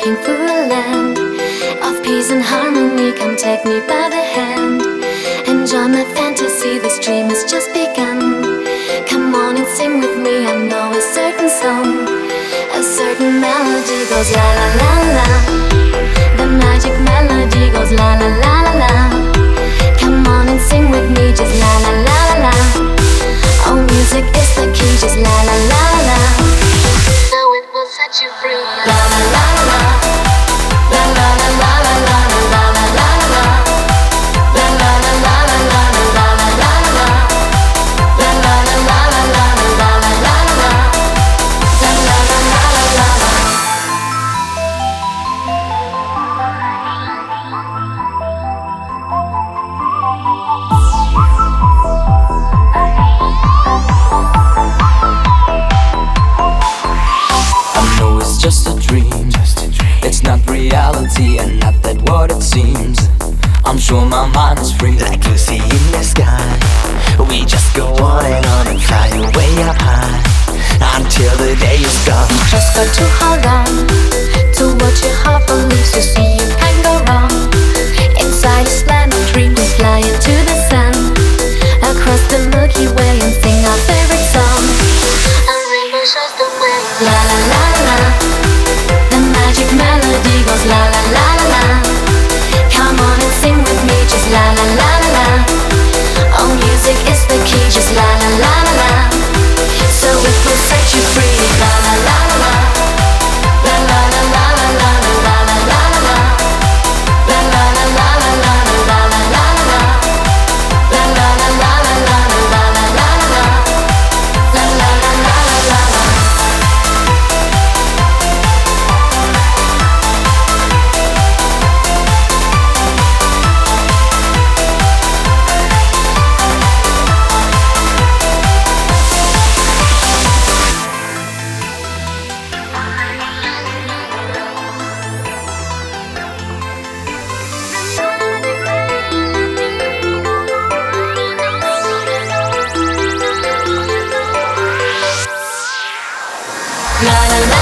walking through a land of peace and harmony. Come take me by the hand, enjoy my fantasy, this dream has just begun. Come on and sing with me, I know a certain song, a certain melody goes la la la la. The magic melody goes la la la la la. Come on and sing with me, just la la la la la. Oh, music is the key, just la la la la. So it will set you free. La la la la. La la la la la la la la la la. La la la la la la la la la la. La la la la la la la la la la. La la la la la la. I know it's just a dream. It's not reality and not that what it seems. I'm sure my mind is free, like Lucy in the sky. We just go on and fly way up high until the day is gone. You just got to hold on to what your heart believes. You see, you can't go wrong. Inside this land of dreams, we fly into the sun, across the Milky Way, and sing our favorite song. A rainbow shows the way. La la la la. The magic melody goes la la la la la. Come on and sing with me, just la la la la la. Oh, music is the key, just la la la la la. So it will set you free. La la la la la. La la la la la la la la la la. La la la la la la la la la la. La la la la la la la la la la. La la la la la la. La la la.